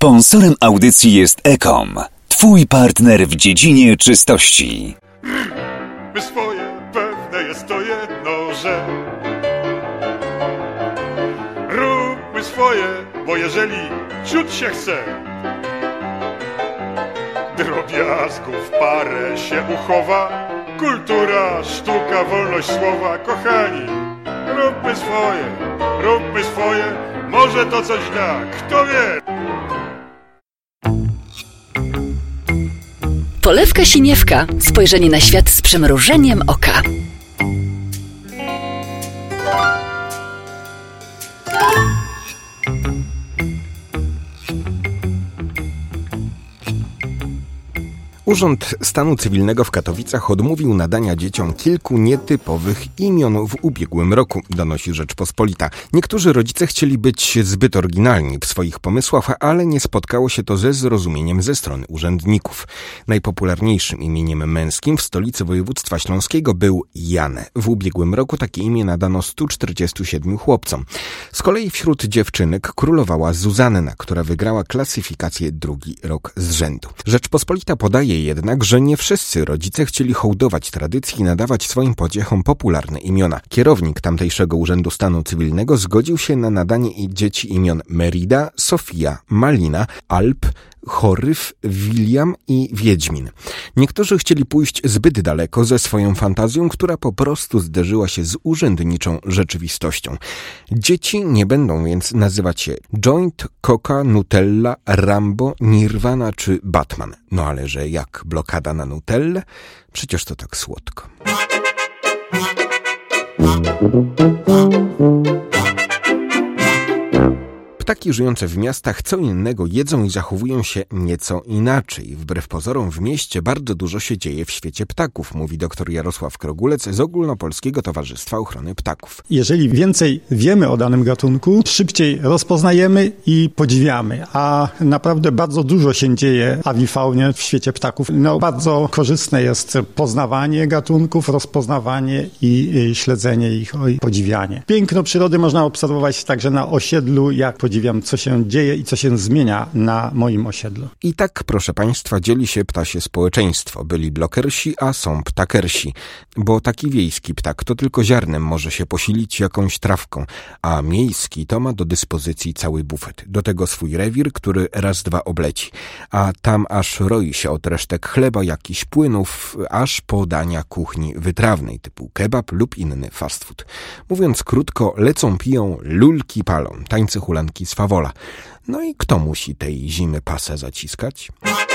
Sponsorem audycji jest Ekom, twój partner w dziedzinie czystości. My swoje, pewne jest to jedno, że róbmy swoje, bo jeżeli ciut się chce, drobiazgów parę się uchowa, kultura, sztuka, wolność słowa, kochani, róbmy swoje, może to coś da, kto wie. Polewka Siniewka. Spojrzenie na świat z przymrużeniem oka. Urząd Stanu Cywilnego w Katowicach odmówił nadania dzieciom kilku nietypowych imion w ubiegłym roku, donosi Rzeczpospolita. Niektórzy rodzice chcieli być zbyt oryginalni w swoich pomysłach, ale nie spotkało się to ze zrozumieniem ze strony urzędników. Najpopularniejszym imieniem męskim w stolicy województwa śląskiego był Jan. W ubiegłym roku takie imię nadano 147 chłopcom. Z kolei wśród dziewczynek królowała Zuzanna, która wygrała klasyfikację drugi rok z rzędu. Rzeczpospolita podaje jednak, że nie wszyscy rodzice chcieli hołdować tradycji i nadawać swoim pociechom popularne imiona. Kierownik tamtejszego Urzędu Stanu Cywilnego zgodził się na nadanie dzieci imion Merida, Sofia, Malina, Alp, Choryf, William i Wiedźmin. Niektórzy chcieli pójść zbyt daleko ze swoją fantazją, która po prostu zderzyła się z urzędniczą rzeczywistością. Dzieci nie będą więc nazywać się Joint, Coca, Nutella, Rambo, Nirvana czy Batman. No ale że jak blokada na Nutellę? Przecież to tak słodko. Ptaki żyjące w miastach co innego jedzą i zachowują się nieco inaczej. Wbrew pozorom w mieście bardzo dużo się dzieje w świecie ptaków, mówi dr Jarosław Krogulec z Ogólnopolskiego Towarzystwa Ochrony Ptaków. Jeżeli więcej wiemy o danym gatunku, szybciej rozpoznajemy i podziwiamy, a naprawdę bardzo dużo się dzieje w awifaunie w świecie ptaków. Bardzo korzystne jest poznawanie gatunków, rozpoznawanie i śledzenie ich i podziwianie. Piękno przyrody można obserwować także na osiedlu, jak podziwiam, co się dzieje i co się zmienia na moim osiedlu. I tak, proszę Państwa, dzieli się ptasie społeczeństwo. Byli blokersi, a są ptakersi. Bo taki wiejski ptak to tylko ziarnem może się posilić jakąś trawką, a miejski to ma do dyspozycji cały bufet. Do tego swój rewir, który raz, dwa obleci. A tam aż roi się od resztek chleba, jakichś płynów, aż po dania kuchni wytrawnej, typu kebab lub inny fast food. Mówiąc krótko, lecą, piją, lulki palą, tańce hulanki z fawola. No i kto musi tej zimy pasę zaciskać?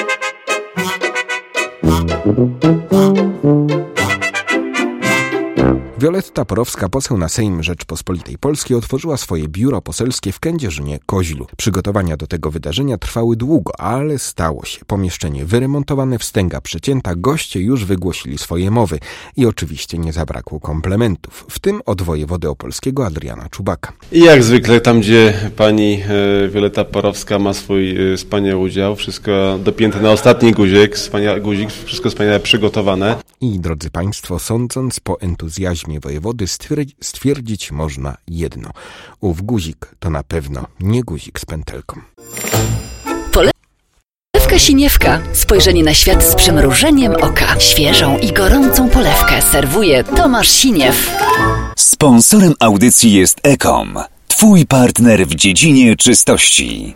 Wioletta Porowska, poseł na Sejm Rzeczpospolitej Polskiej, otworzyła swoje biuro poselskie w Kędzierzynie-Koźlu. Przygotowania do tego wydarzenia trwały długo, ale stało się. Pomieszczenie wyremontowane, wstęga przecięta, goście już wygłosili swoje mowy i oczywiście nie zabrakło komplementów, w tym od wojewody opolskiego Adriana Czubaka. I jak zwykle tam, gdzie pani Wioletta Porowska ma swój wspaniały udział, wszystko dopięte na ostatni guzik, wszystko wspaniale przygotowane. I drodzy Państwo, sądząc po entuzjazmie wojewody, stwierdzić można jedno. Ów guzik to na pewno nie guzik z pętelką. Polewka Siniewka. Spojrzenie na świat z przymrużeniem oka. Świeżą i gorącą polewkę serwuje Tomasz Siniew. Sponsorem audycji jest Ekom, twój partner w dziedzinie czystości.